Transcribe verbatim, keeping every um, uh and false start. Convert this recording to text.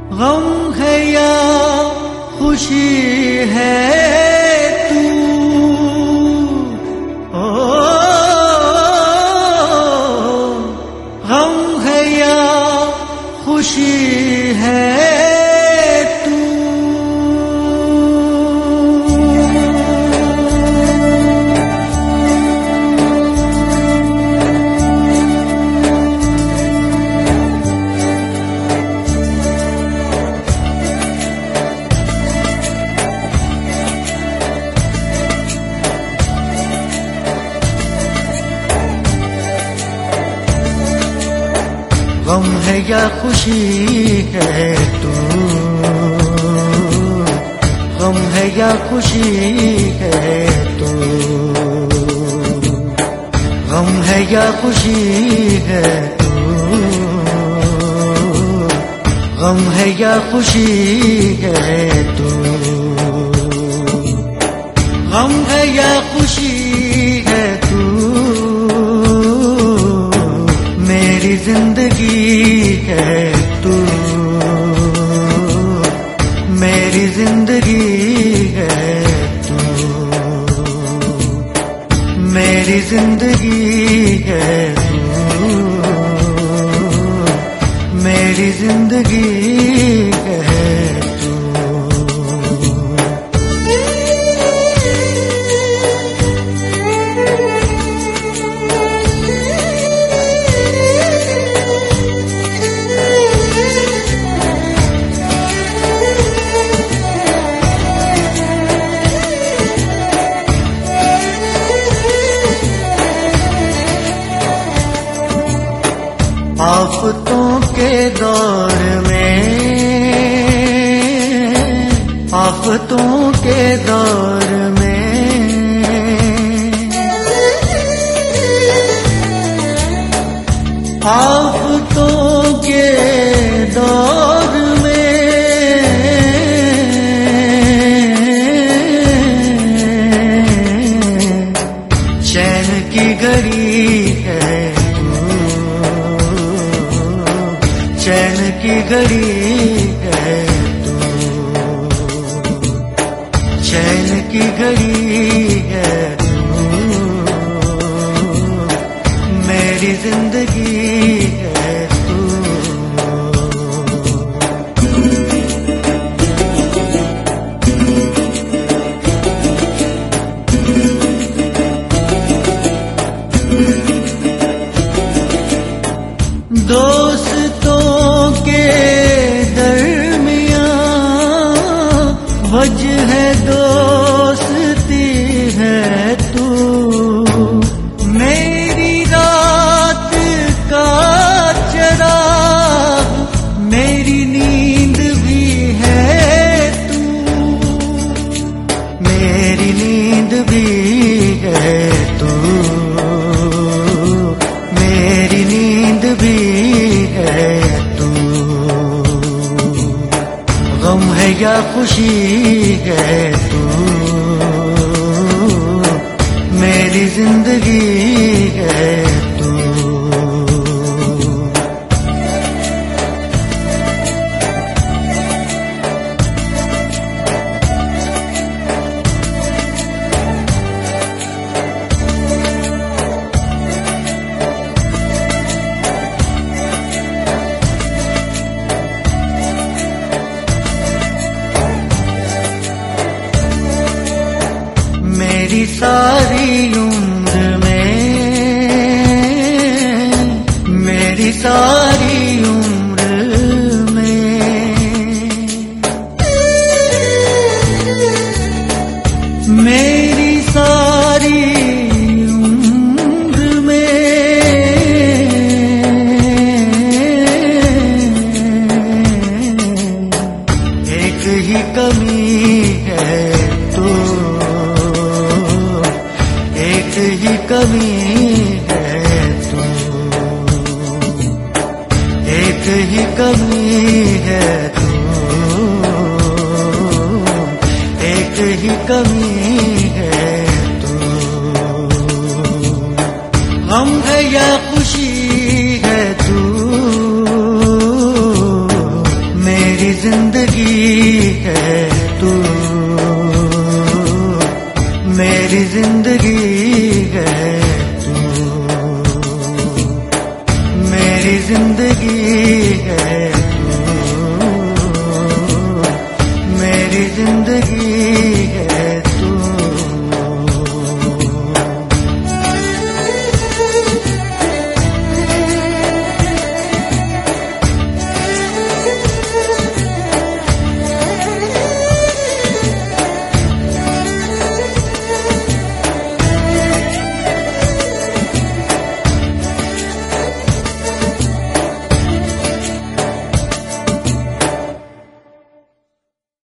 गम है या खुशी है तू, ओ गम है या खुशी है तू। गम है या खुशी है तू, गम है या खुशी है तू, गम है या खुशी है तू, गम है या खुशी है तू, गम है या खुशी है तू, मेरी जिंदगी है तू, मेरी जिंदगी है तू, मेरी जिंदगी है तू, मेरी जिंदगी है तू। आफतों के दौर में, आफतों के दौर में, आफतों के दौर में, चैन की घड़ी है, चैन की घड़ी है तू, चैन की घड़ी है तू, मेरी जिंदगी है तू। दोस्तों के दरमियां वजह है दोस्ती है तू, मेरी रात का चराग, मेरी नींद भी है तू, मेरी नींद भी है तू, मेरी नींद भी है तू। गम है या खुशी है तू, मेरी जिंदगी है तू। मेरी सारी उम्र में, मेरी सारी उम्र में, मेरी सारी उम्र में, एक ही कमी है तू, एक ही कमी है तू, एक ही कमी है तू, एक ही कमी है तू। गम है या खुशी है तू, मेरी जिंदगी है तू, मेरी जिंदगी है तू, मेरी जिंदगी है